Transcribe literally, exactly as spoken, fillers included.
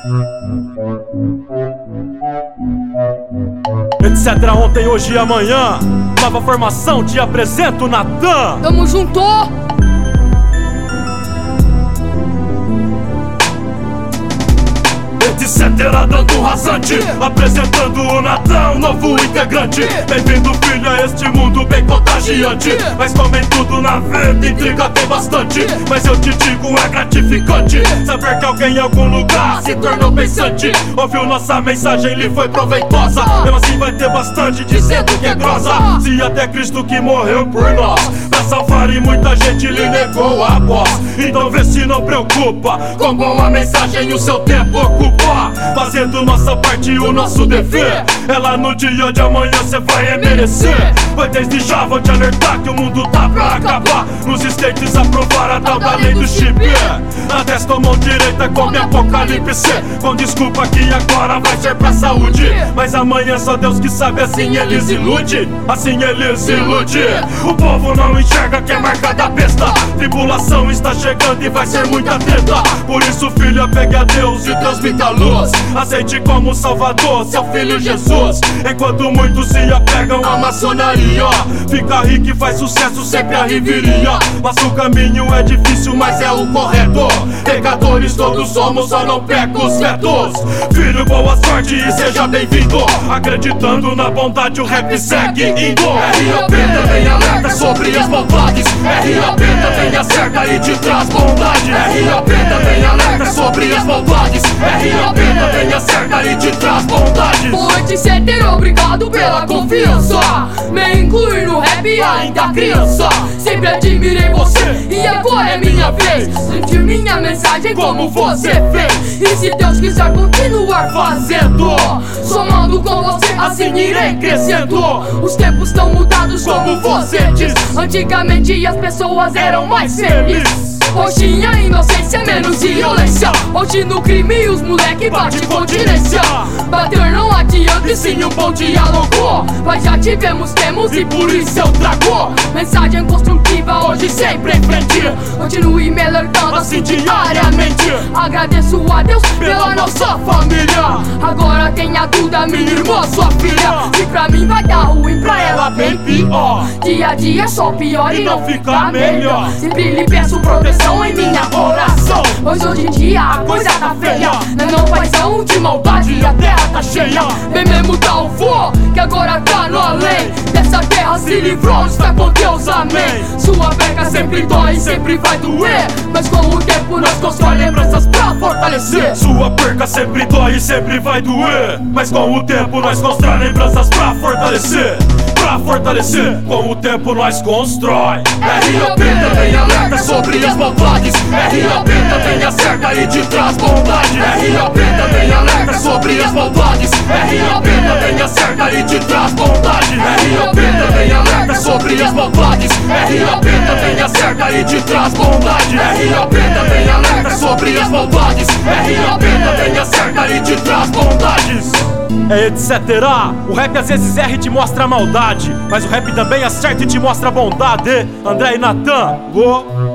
Etc. Ontem, hoje e amanhã. Nova formação, te apresento, Natan. Tamo junto! Etc. dando rasante, apresentando o Natan, um novo integrante. Bem-vindo, filho, a este mundo bem contagiante. Mas como em tudo na vida, intriga tem bastante. Mas eu te digo, é gratificante saber que alguém em algum lugar se tornou pensante. Ouviu nossa mensagem, lhe foi proveitosa. Mesmo assim vai ter bastante dizendo que é grossa. Se até Cristo que morreu por nós pra salvar e muita gente lhe negou a voz. Então vê se não preocupa com boa mensagem o seu tempo ocupa. Fazendo nossa parte e o nosso dever. É lá no dia de amanhã cê vai merecer. Pois desde já vou te alertar que o mundo tá pra acabar. Nos states aprovar a tal da lei do chip. Na destra mão direita come apocalipse. Com desculpa que agora vai ser pra saúde. Mas amanhã só Deus que sabe, assim eles ilude. Assim eles ilude. O povo não enxerga que é marca da besta. Tribulação está chegando e vai ser muita treta. Por isso, filho, apegue a Deus e transmita a luz. Aceite como Salvador seu filho Jesus. Enquanto muitos se apegam à maçonaria, fica rico e faz sucesso sempre a riveria. Mas o caminho é difícil, mas é o correto. Pecadores todos somos, só não peca os vetos. Filho, boa sorte e seja bem-vindo. Acreditando na bondade o rap segue indo. R A P também alerta sobre as maldades. R A P também acerta e te traz bondade. R A P também alerta sobre as maldades. R A P também acerta e te traz bondade. Pode ser ter obrigado pela confiança. Me incluir no rap ainda criança. Sempre admirei você e agora é minha vez. Sentir minha mensagem como você fez. E se Deus quiser continuar fazendo, somando com você, assim irei crescendo. Os tempos estão mudados como você diz. Antigamente as pessoas eram mais felizes. Hoje a inocência, menos violência. Hoje no crime os moleque bate continência. Bater não adianta e sim um bom diálogo. Mas já tivemos, temos e por isso eu trago mensagem construtiva hoje sempre em frente. Continue me alertando assim diariamente. Agradeço a Deus pela nossa família. Agora tenha dúvida, minha irmã, sua filha. Se pra mim vai dar ruim, pra ela bem pior. Dia a dia só pior e não fica melhor. Sempre lhe peço proteção em minha oração, pois hoje em dia a coisa tá feia. Não não paizão de maldade e a terra tá cheia. Bem mesmo dá o voo, que agora tá no além. Dessa terra se livrou, está com Deus, amém. Sua perca sempre dói e sempre vai doer. Mas com o tempo nós constrói lembranças pra fortalecer. Sua perca sempre dói e sempre vai doer. Mas com o tempo nós constrói lembranças pra fortalecer. Pra fortalecer, com o tempo nós constrói. R A P também alerta sobre as maldades. R A P também acerta e te traz bondade. R A P também alerta sobre as maldades. R A P também acerta e te traz bondade. R A P também alerta sobre as maldades. R A P também acerta e te traz bondade. R A P também alerta sobre as maldades. R A P também acerta e te traz bondades. É etc. O rap às vezes erra e te mostra a maldade, mas o rap também acerta e te mostra a bondade. André e Natan, go!